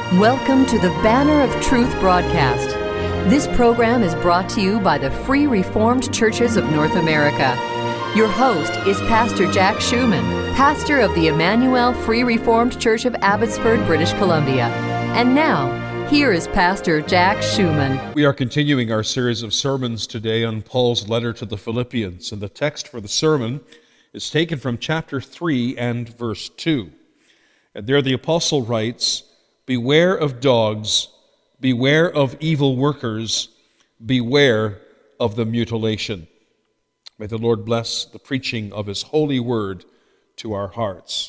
Welcome to the Banner of Truth broadcast. This program is brought to you by the Free Reformed Churches of North America. Your host is Pastor Jack Schumann, pastor of the Emmanuel Free Reformed Church of Abbotsford, British Columbia. And now, here is Pastor Jack Schumann. We are continuing our series of sermons today on Paul's letter to the Philippians, and the text for the sermon is taken from chapter 3 and verse 2. And there the apostle writes, "Beware of dogs, beware of evil workers, beware of the mutilation." May the Lord bless the preaching of His holy word to our hearts.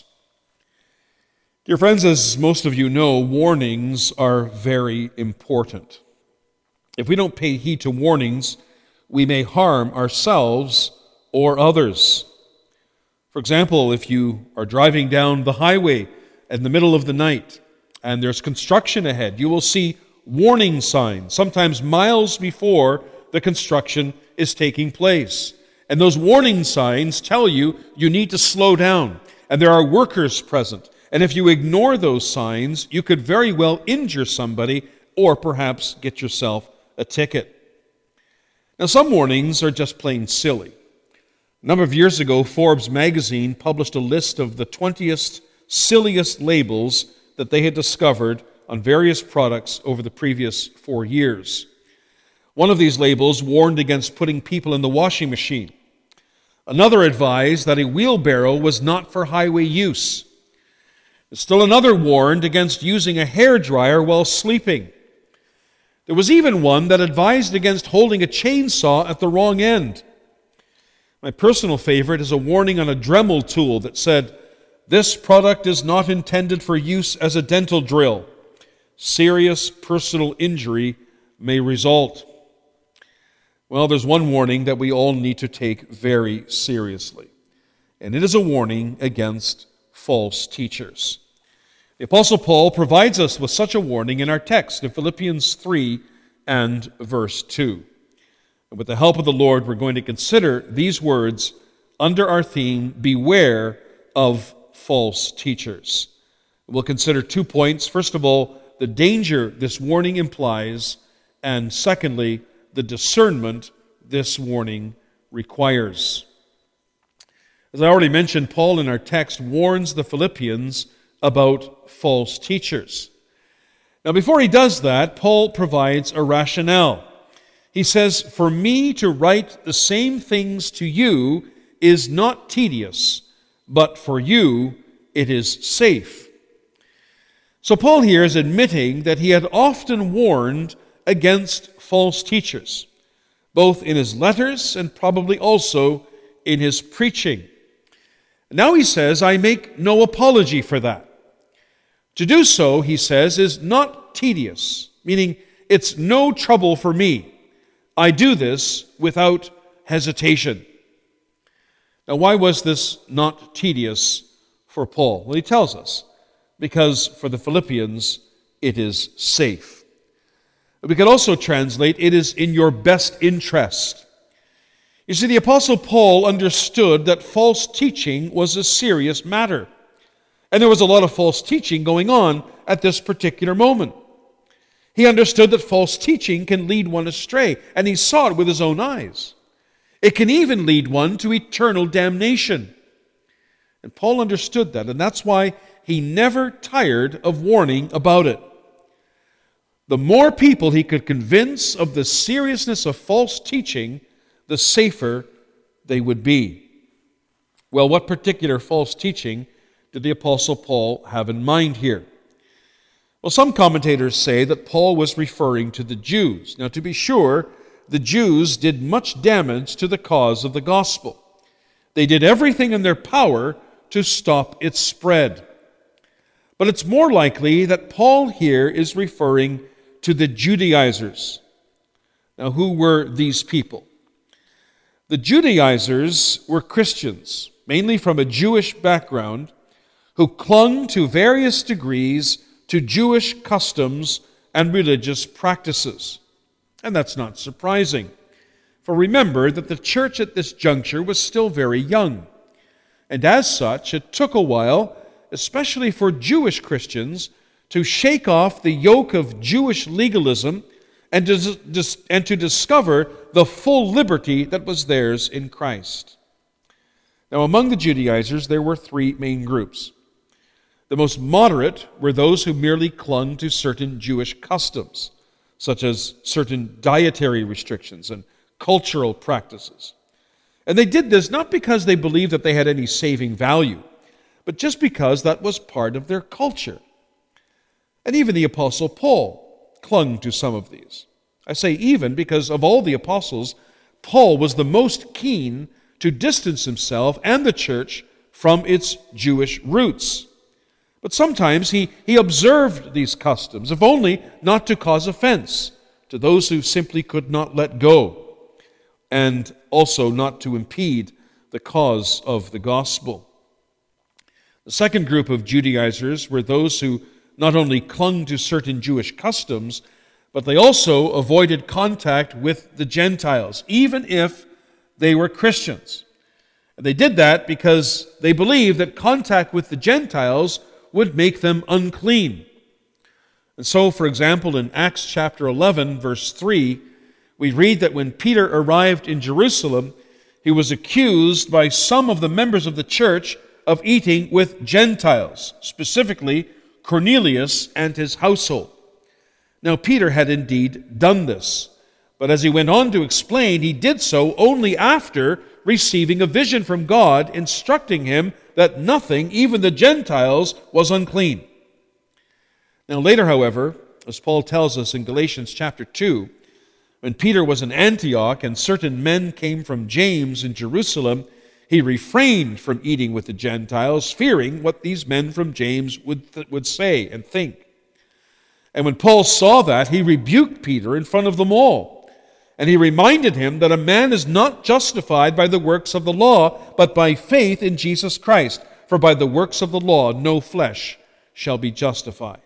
Dear friends, as most of you know, warnings are very important. If we don't pay heed to warnings, we may harm ourselves or others. For example, if you are driving down the highway in the middle of the night and there's construction ahead, you will see warning signs, sometimes miles before the construction is taking place. And those warning signs tell you need to slow down, and there are workers present. And if you ignore those signs, you could very well injure somebody or perhaps get yourself a ticket. Now, some warnings are just plain silly. A number of years ago, Forbes magazine published a list of the 20th silliest labels that they had discovered on various products over the previous 4 years. One of these labels warned against putting people in the washing machine. Another advised that a wheelbarrow was not for highway use. Still another warned against using a hairdryer while sleeping. There was even one that advised against holding a chainsaw at the wrong end. My personal favorite is a warning on a Dremel tool that said, "This product is not intended for use as a dental drill. Serious personal injury may result." Well, there's one warning that we all need to take very seriously, and it is a warning against false teachers. The Apostle Paul provides us with such a warning in our text in Philippians 3 and verse 2. And with the help of the Lord, we're going to consider these words under our theme, "Beware of false teachers." We'll consider 2 points. First of all, the danger this warning implies, and secondly, the discernment this warning requires. As I already mentioned, Paul in our text warns the Philippians about false teachers. Now, before he does that, Paul provides a rationale. He says, "For me to write the same things to you is not tedious, but for you it is safe." So Paul here is admitting that he had often warned against false teachers, both in his letters and probably also in his preaching. Now he says, "I make no apology for that." To do so, he says, is not tedious, meaning it's no trouble for me. I do this without hesitation. Now, why was this not tedious for Paul? Well, he tells us, because for the Philippians, it is safe. We can also translate, it is in your best interest. You see, the Apostle Paul understood that false teaching was a serious matter. And there was a lot of false teaching going on at this particular moment. He understood that false teaching can lead one astray, and he saw it with his own eyes. It can even lead one to eternal damnation. And Paul understood that, and that's why he never tired of warning about it. The more people he could convince of the seriousness of false teaching, the safer they would be. Well, what particular false teaching did the Apostle Paul have in mind here? Well, some commentators say that Paul was referring to the Jews. Now, to be sure, the Jews did much damage to the cause of the gospel. They did everything in their power to stop its spread. But it's more likely that Paul here is referring to the Judaizers. Now, who were these people? The Judaizers were Christians, mainly from a Jewish background, who clung to various degrees to Jewish customs and religious practices. And that's not surprising. For remember that the church at this juncture was still very young. And as such, it took a while, especially for Jewish Christians, to shake off the yoke of Jewish legalism and to discover the full liberty that was theirs in Christ. Now, among the Judaizers, there were three main groups. The most moderate were those who merely clung to certain Jewish customs, such as certain dietary restrictions and cultural practices. And they did this not because they believed that they had any saving value, but just because that was part of their culture. And even the Apostle Paul clung to some of these. I say even because of all the apostles, Paul was the most keen to distance himself and the church from its Jewish roots. But sometimes he observed these customs, if only not to cause offense to those who simply could not let go, and also not to impede the cause of the gospel. The second group of Judaizers were those who not only clung to certain Jewish customs, but they also avoided contact with the Gentiles, even if they were Christians. And they did that because they believed that contact with the Gentiles would make them unclean. And so, for example, in Acts chapter 11, verse 3, we read that when Peter arrived in Jerusalem, he was accused by some of the members of the church of eating with Gentiles, specifically Cornelius and his household. Now, Peter had indeed done this, but as he went on to explain, he did so only after receiving a vision from God instructing him that nothing, even the Gentiles, was unclean. Now later, however, as Paul tells us in Galatians chapter 2, when Peter was in Antioch and certain men came from James in Jerusalem, he refrained from eating with the Gentiles, fearing what these men from James would say and think. And when Paul saw that, he rebuked Peter in front of them all. And he reminded him that a man is not justified by the works of the law, but by faith in Jesus Christ. For by the works of the law no flesh shall be justified.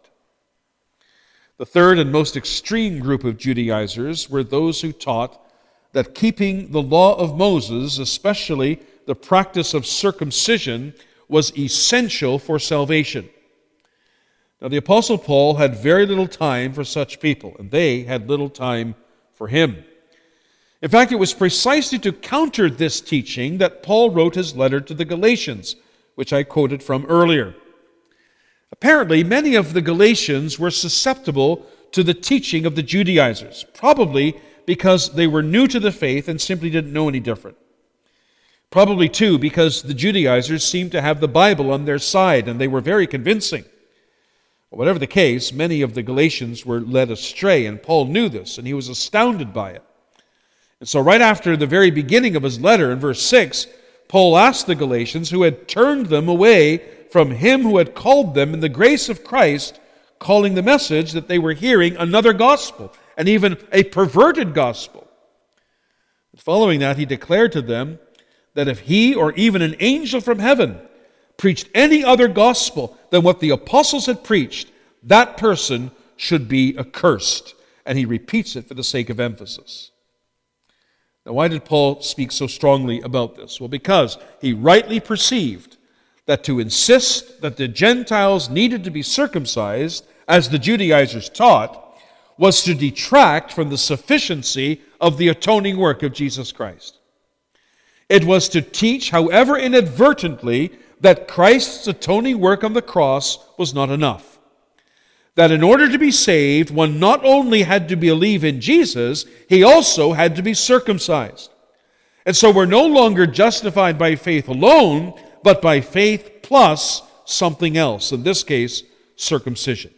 The third and most extreme group of Judaizers were those who taught that keeping the law of Moses, especially the practice of circumcision, was essential for salvation. Now the Apostle Paul had very little time for such people, and they had little time for him. In fact, it was precisely to counter this teaching that Paul wrote his letter to the Galatians, which I quoted from earlier. Apparently, many of the Galatians were susceptible to the teaching of the Judaizers, probably because they were new to the faith and simply didn't know any different. Probably, too, because the Judaizers seemed to have the Bible on their side, and they were very convincing. Whatever the case, many of the Galatians were led astray, and Paul knew this, and he was astounded by it. And so right after the very beginning of his letter, in verse 6, Paul asked the Galatians who had turned them away from him who had called them in the grace of Christ, calling the message that they were hearing another gospel, and even a perverted gospel. Following that, he declared to them that if he or even an angel from heaven preached any other gospel than what the apostles had preached, that person should be accursed. And he repeats it for the sake of emphasis. Now, why did Paul speak so strongly about this? Well, because he rightly perceived that to insist that the Gentiles needed to be circumcised, as the Judaizers taught, was to detract from the sufficiency of the atoning work of Jesus Christ. It was to teach, however inadvertently, that Christ's atoning work on the cross was not enough. That in order to be saved, one not only had to believe in Jesus, he also had to be circumcised. And so we're no longer justified by faith alone, but by faith plus something else, in this case, circumcision.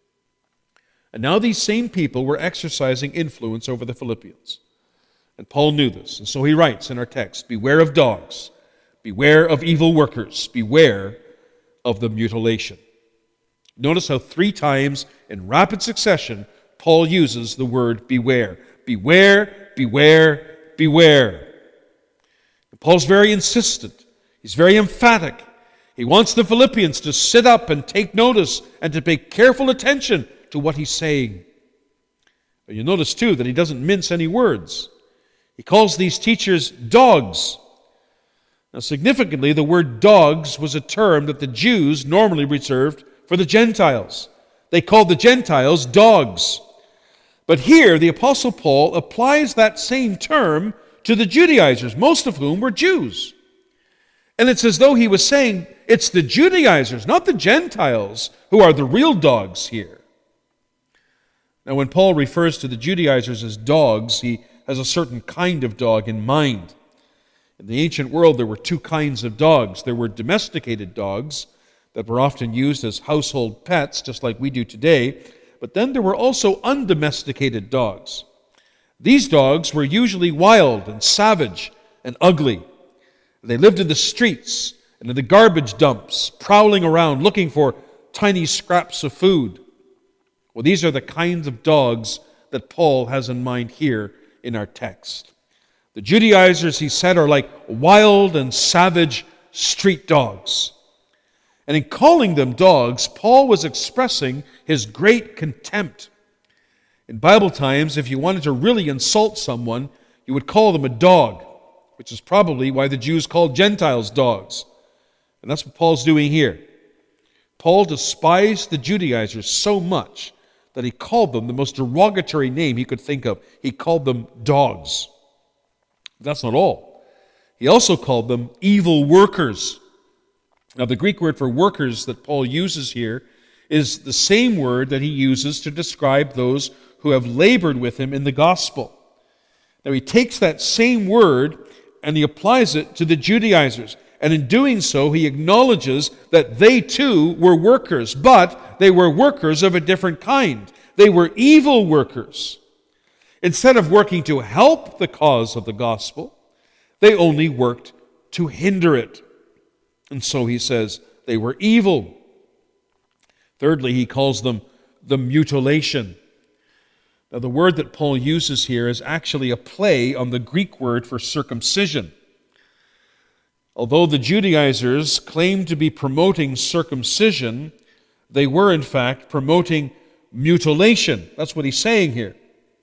And now these same people were exercising influence over the Philippians. And Paul knew this, and so he writes in our text, "Beware of dogs, beware of evil workers, beware of the mutilation." Notice how 3 times in rapid succession Paul uses the word beware. Beware, beware, beware. And Paul's very insistent. He's very emphatic. He wants the Philippians to sit up and take notice and to pay careful attention to what he's saying. But you notice too that he doesn't mince any words. He calls these teachers dogs. Now significantly, the word dogs was a term that the Jews normally reserved for the Gentiles. They called the Gentiles dogs. But here, the Apostle Paul applies that same term to the Judaizers, most of whom were Jews. And it's as though he was saying, it's the Judaizers, not the Gentiles, who are the real dogs here. Now, when Paul refers to the Judaizers as dogs, he has a certain kind of dog in mind. In the ancient world, there were two kinds of dogs. There were domesticated dogs that were often used as household pets, just like we do today. But then there were also undomesticated dogs. These dogs were usually wild and savage and ugly. They lived in the streets and in the garbage dumps, prowling around looking for tiny scraps of food. Well, these are the kinds of dogs that Paul has in mind here in our text. The Judaizers, he said, are like wild and savage street dogs. And in calling them dogs, Paul was expressing his great contempt. In Bible times, if you wanted to really insult someone, you would call them a dog, which is probably why the Jews called Gentiles dogs. And that's what Paul's doing here. Paul despised the Judaizers so much that he called them the most derogatory name he could think of. He called them dogs. That's not all. He also called them evil workers. Now, the Greek word for workers that Paul uses here is the same word that he uses to describe those who have labored with him in the gospel. Now, he takes that same word and he applies it to the Judaizers. And in doing so, he acknowledges that they too were workers, but they were workers of a different kind. They were evil workers. Instead of working to help the cause of the gospel, they only worked to hinder it. And so he says they were evil. Thirdly, he calls them the mutilation. Now, the word that Paul uses here is actually a play on the Greek word for circumcision. Although the Judaizers claimed to be promoting circumcision, they were in fact promoting mutilation. That's what he's saying here.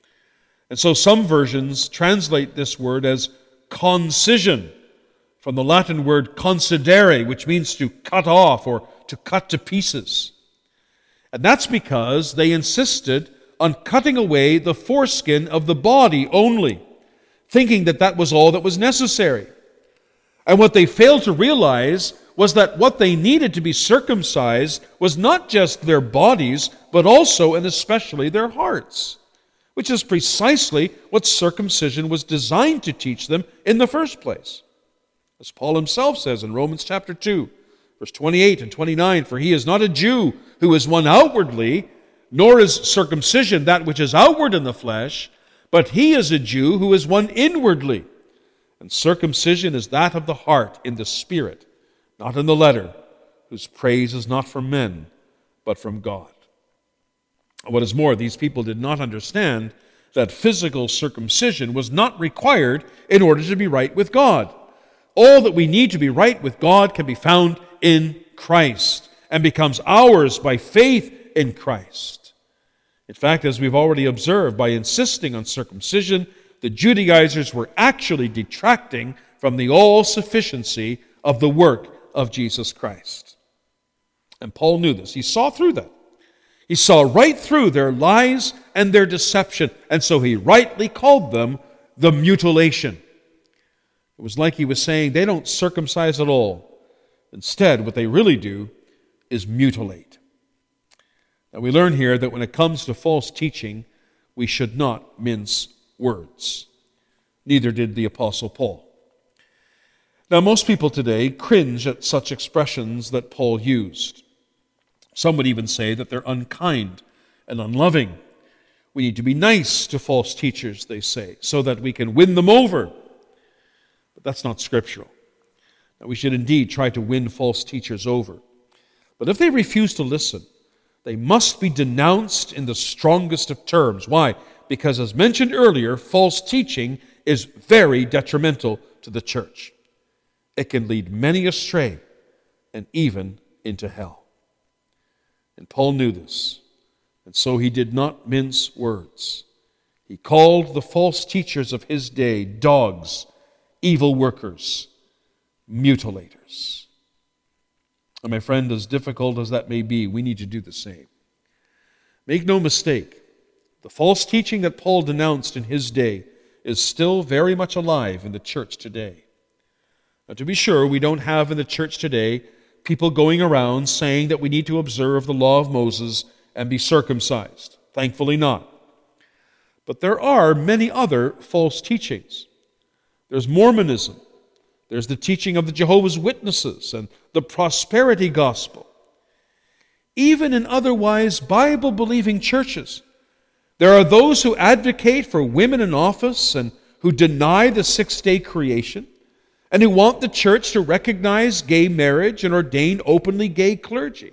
And so some versions translate this word as concision, from the Latin word concidere, which means to cut off or to cut to pieces. And that's because they insisted on cutting away the foreskin of the body only, thinking that that was all that was necessary. And what they failed to realize was that what they needed to be circumcised was not just their bodies, but also and especially their hearts, which is precisely what circumcision was designed to teach them in the first place. As Paul himself says in Romans chapter 2, verse 28 and 29, "For he is not a Jew who is one outwardly, nor is circumcision that which is outward in the flesh, but he is a Jew who is one inwardly. And circumcision is that of the heart in the spirit, not in the letter, whose praise is not from men, but from God." What is more, these people did not understand that physical circumcision was not required in order to be right with God. All that we need to be right with God can be found in Christ and becomes ours by faith in Christ. In fact, as we've already observed, by insisting on circumcision, the Judaizers were actually detracting from the all-sufficiency of the work of Jesus Christ. And Paul knew this. He saw through that. He saw right through their lies and their deception, and so he rightly called them the mutilation. It was like he was saying, they don't circumcise at all. Instead, what they really do is mutilate. Now, we learn here that when it comes to false teaching, we should not mince words. Neither did the Apostle Paul. Now, most people today cringe at such expressions that Paul used. Some would even say that they're unkind and unloving. We need to be nice to false teachers, they say, so that we can win them over. But that's not scriptural. Now, we should indeed try to win false teachers over. But if they refuse to listen, they must be denounced in the strongest of terms. Why? Because, as mentioned earlier, false teaching is very detrimental to the church. It can lead many astray and even into hell. And Paul knew this, and so he did not mince words. He called the false teachers of his day dogs, evil workers, mutilators. And my friend, as difficult as that may be, we need to do the same. Make no mistake, the false teaching that Paul denounced in his day is still very much alive in the church today. Now, to be sure, we don't have in the church today people going around saying that we need to observe the law of Moses and be circumcised. Thankfully not. But there are many other false teachings. There's Mormonism. There's the teaching of the Jehovah's Witnesses and the prosperity gospel. Even in otherwise Bible-believing churches, there are those who advocate for women in office and who deny the six-day creation and who want the church to recognize gay marriage and ordain openly gay clergy.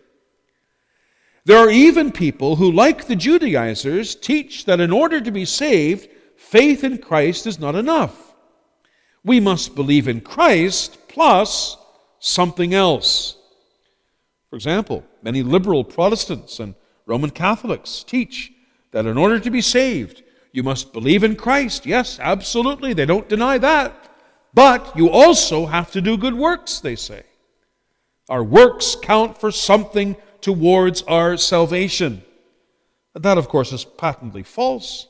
There are even people who, like the Judaizers, teach that in order to be saved, faith in Christ is not enough. We must believe in Christ plus something else. For example, many liberal Protestants and Roman Catholics teach that in order to be saved, you must believe in Christ. Yes, absolutely, they don't deny that. But you also have to do good works, they say. Our works count for something towards our salvation. And that, of course, is patently false.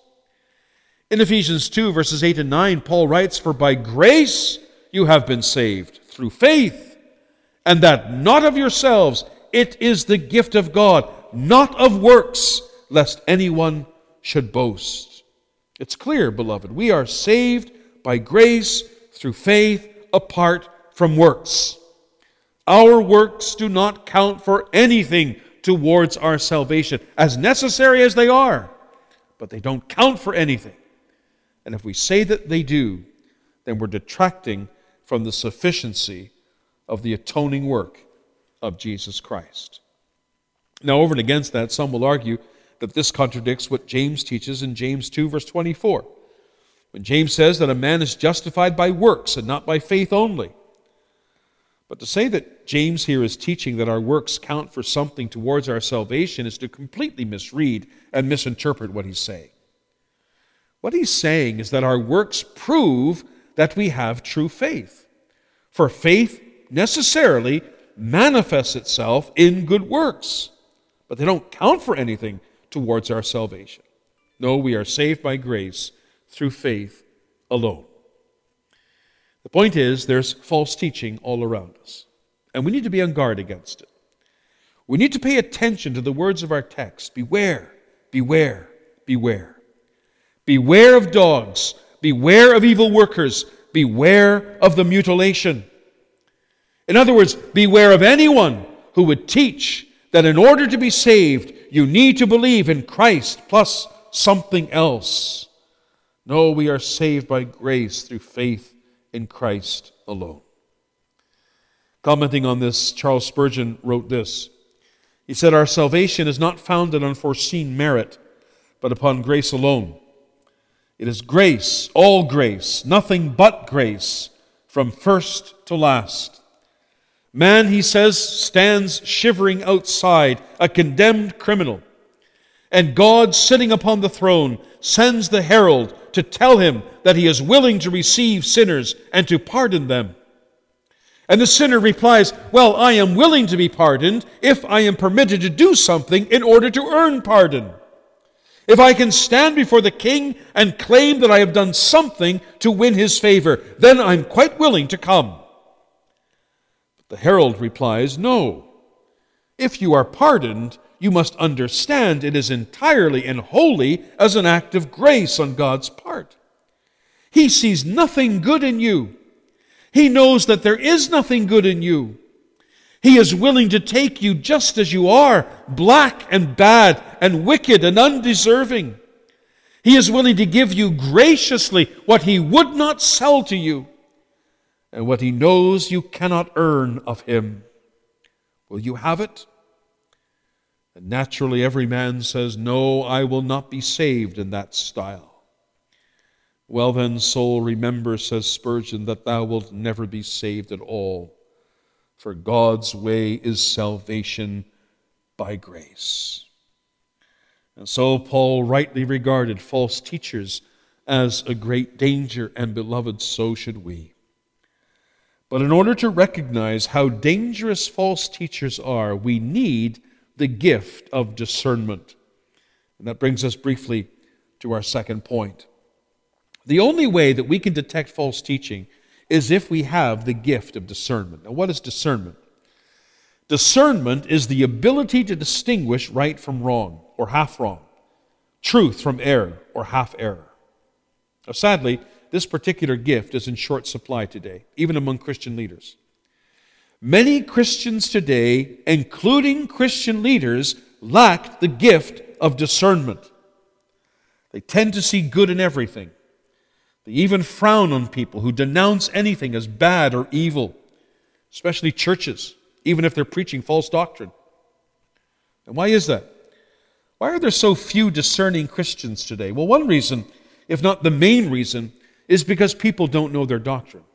In Ephesians 2, verses 8 and 9, Paul writes, "For by grace you have been saved, through faith, and that not of yourselves, it is the gift of God, not of works, lest anyone should boast." It's clear, beloved, we are saved by grace through faith apart from works. Our works do not count for anything towards our salvation, as necessary as they are, but they don't count for anything. And if we say that they do, then we're detracting from the sufficiency of the atoning work of Jesus Christ. Now, over and against that, some will argue that this contradicts what James teaches in James 2, verse 24, when James says that a man is justified by works and not by faith only. But to say that James here is teaching that our works count for something towards our salvation is to completely misread and misinterpret what he's saying. What he's saying is that our works prove that we have true faith. For faith necessarily manifests itself in good works, but they don't count for anything towards our salvation. No, we are saved by grace through faith alone. The point is, there's false teaching all around us, and we need to be on guard against it. We need to pay attention to the words of our text. Beware, beware, beware. Beware of dogs, beware of evil workers, beware of the mutilation. In other words, beware of anyone who would teach that in order to be saved, you need to believe in Christ plus something else. No, we are saved by grace through faith in Christ alone. Commenting on this, Charles Spurgeon wrote this. He said, "Our salvation is not founded on foreseen merit, but upon grace alone. It is grace, all grace, nothing but grace, from first to last. Man," he says, "stands shivering outside, a condemned criminal. And God, sitting upon the throne, sends the herald to tell him that he is willing to receive sinners and to pardon them. And the sinner replies, 'Well, I am willing to be pardoned if I am permitted to do something in order to earn pardon. If I can stand before the king and claim that I have done something to win his favor, then I'm quite willing to come.' But the herald replies, 'No. If you are pardoned, you must understand it is entirely and wholly as an act of grace on God's part. He sees nothing good in you. He knows that there is nothing good in you. He is willing to take you just as you are, black and bad and wicked and undeserving. He is willing to give you graciously what He would not sell to you and what He knows you cannot earn of Him. Will you have it?' And naturally every man says, 'No, I will not be saved in that style.' Well then, soul, remember, says Spurgeon, that thou wilt never be saved at all. For God's way is salvation by grace." And so Paul rightly regarded false teachers as a great danger, and beloved, so should we. But in order to recognize how dangerous false teachers are, we need the gift of discernment. And that brings us briefly to our second point. The only way that we can detect false teaching is if we have the gift of discernment. Now, what is discernment? Discernment is the ability to distinguish right from wrong, or half wrong, truth from error, or half error. Now, sadly, this particular gift is in short supply today, even among Christian leaders. Many Christians today, including Christian leaders, lack the gift of discernment. They tend to see good in everything. They even frown on people who denounce anything as bad or evil, especially churches, even if they're preaching false doctrine. And why is that? Why are there so few discerning Christians today? Well, one reason, if not the main reason, is because people don't know their doctrine.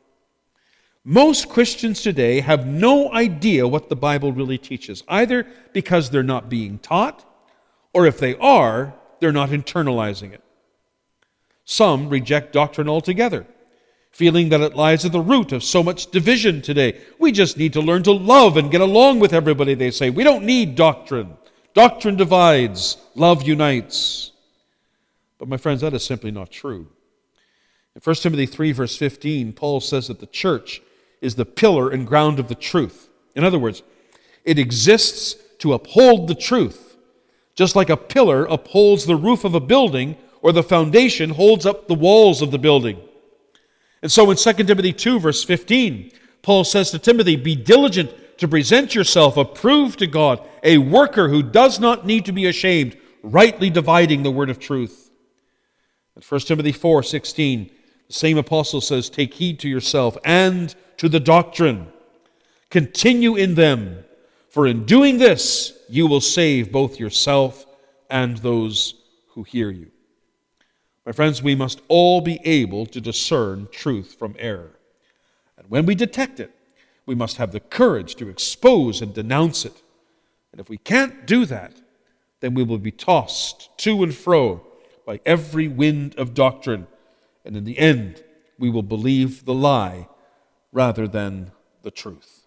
Most Christians today have no idea what the Bible really teaches, either because they're not being taught, or if they are, they're not internalizing it. Some reject doctrine altogether, feeling that it lies at the root of so much division today. We just need to learn to love and get along with everybody, they say. We don't need doctrine. Doctrine divides, love unites. But my friends, that is simply not true. In 1 Timothy 3, verse 15, Paul says that the church is the pillar and ground of the truth. In other words, it exists to uphold the truth, just like a pillar upholds the roof of a building or the foundation holds up the walls of the building. And so in 2 Timothy 2, verse 15, Paul says to Timothy, "Be diligent to present yourself approved to God, a worker who does not need to be ashamed, rightly dividing the word of truth." In 1 Timothy 4:16, the same apostle says, "Take heed to yourself and to the doctrine. Continue in them, for in doing this you will save both yourself and those who hear you." My friends, we must all be able to discern truth from error. And when we detect it, we must have the courage to expose and denounce it. And if we can't do that, then we will be tossed to and fro by every wind of doctrine. And in the end, we will believe the lie rather than the truth.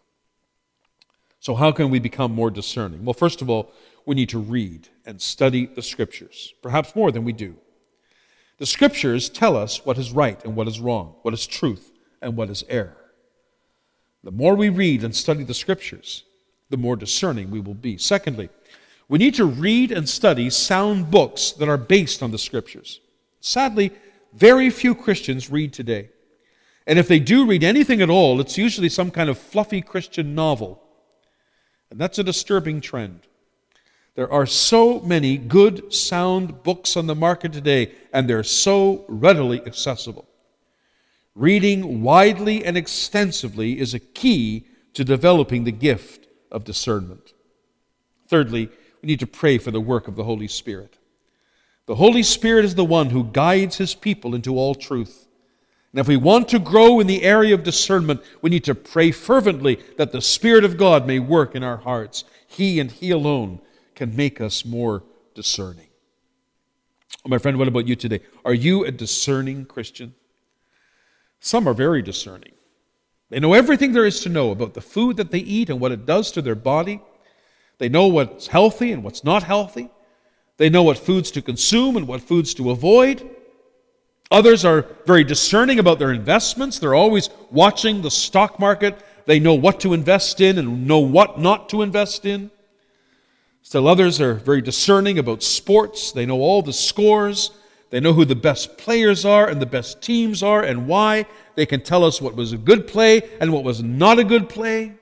So how can we become more discerning? Well, first of all, we need to read and study the Scriptures, perhaps more than we do. The Scriptures tell us what is right and what is wrong, what is truth and what is error. The more we read and study the Scriptures, the more discerning we will be. Secondly, we need to read and study sound books that are based on the Scriptures. Sadly, very few Christians read today. And if they do read anything at all, it's usually some kind of fluffy Christian novel. And that's a disturbing trend. There are so many good, sound books on the market today, and they're so readily accessible. Reading widely and extensively is a key to developing the gift of discernment. Thirdly, we need to pray for the work of the Holy Spirit. The Holy Spirit is the one who guides His people into all truth. And if we want to grow in the area of discernment, we need to pray fervently that the Spirit of God may work in our hearts. He and He alone can make us more discerning. Oh, my friend, what about you today? Are you a discerning Christian? Some are very discerning. They know everything there is to know about the food that they eat and what it does to their body. They know what's healthy and what's not healthy. They know what foods to consume and what foods to avoid. Others are very discerning about their investments. They're always watching the stock market. They know what to invest in and know what not to invest in. Still others are very discerning about sports. They know all the scores. They know who the best players are and the best teams are and why. They can tell us what was a good play and what was not a good play.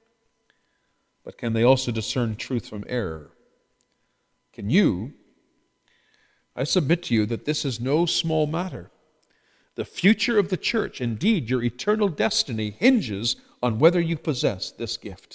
But can they also discern truth from error? Can you? I submit to you that this is no small matter. The future of the church, indeed your eternal destiny, hinges on whether you possess this gift.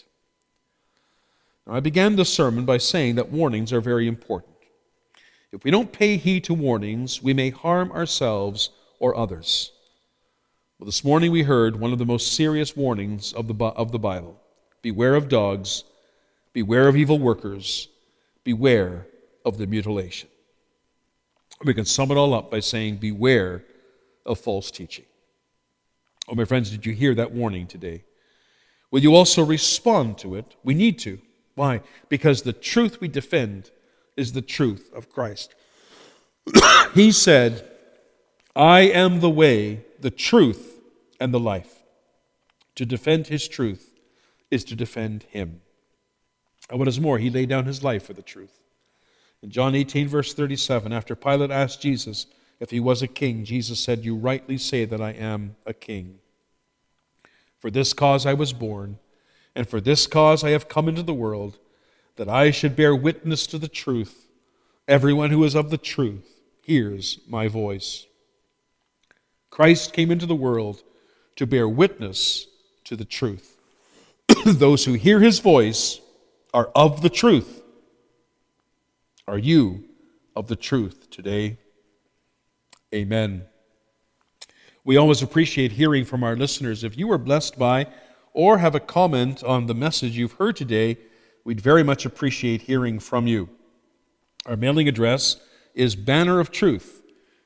Now, I began the sermon by saying that warnings are very important. If we don't pay heed to warnings, we may harm ourselves or others. Well, this morning we heard one of the most serious warnings of the Bible. Beware of dogs, beware of evil workers, beware of the mutilation. We can sum it all up by saying, beware of false teaching. Oh, my friends, did you hear that warning today? Will you also respond to it? We need to. Why? Because the truth we defend is the truth of Christ. He said, I am the way, the truth, and the life. To defend his truth is to defend him. And what is more, he laid down his life for the truth. In John 18, verse 37, after Pilate asked Jesus if he was a king, Jesus said, you rightly say that I am a king. For this cause I was born, and for this cause I have come into the world, that I should bear witness to the truth. Everyone who is of the truth hears my voice. Christ came into the world to bear witness to the truth. Those who hear his voice are of the truth. Are you of the truth today? Amen. We always appreciate hearing from our listeners. If you were blessed by or have a comment on the message you've heard today, we'd very much appreciate hearing from you. Our mailing address is Banner of Truth,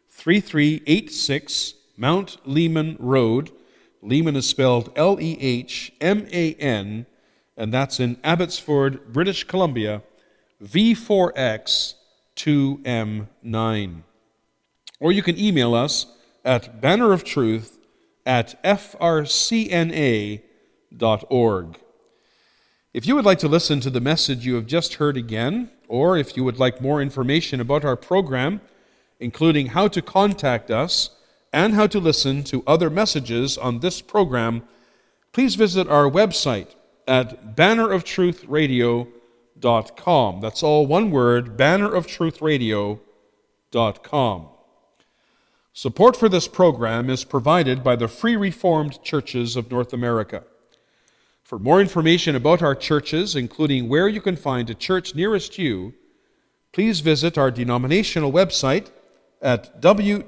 3386 Mount Lehman Road. Lehman is spelled Lehman, and that's in Abbotsford, British Columbia, V4X 2M9. Or you can email us at banneroftruth@frcna.org. If you would like to listen to the message you have just heard again, or if you would like more information about our program, including how to contact us and how to listen to other messages on this program, please visit our website at banneroftruthradio.com. That's all one word, banneroftruthradio.com. Support for this program is provided by the Free Reformed Churches of North America. For more information about our churches, including where you can find a church nearest you, please visit our denominational website at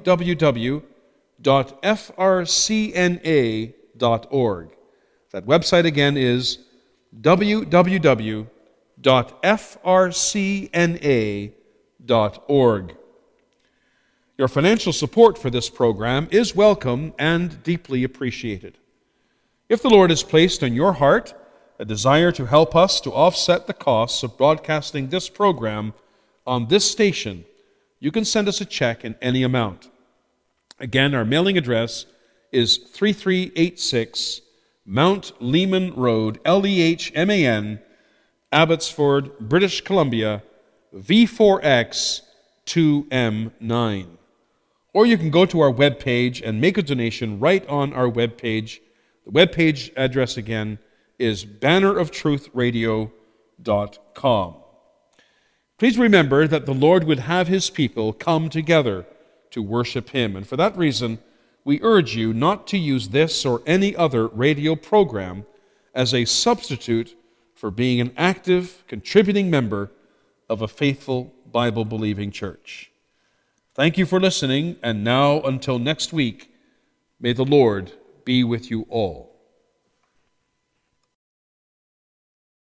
www.frcna.org. That website again is www.frcna.org. Your financial support for this program is welcome and deeply appreciated. If the Lord has placed on your heart a desire to help us to offset the costs of broadcasting this program on this station, you can send us a check in any amount. Again, our mailing address is 3386 Mount Lehman Road, Lehman, Abbotsford, British Columbia, V4X 2M9. Or you can go to our webpage and make a donation right on our webpage. The webpage address again is banneroftruthradio.com. Please remember that the Lord would have his people come together to worship him, and for that reason, we urge you not to use this or any other radio program as a substitute for being an active, contributing member of a faithful, Bible-believing church. Thank you for listening, and now until next week, may the Lord be with you all.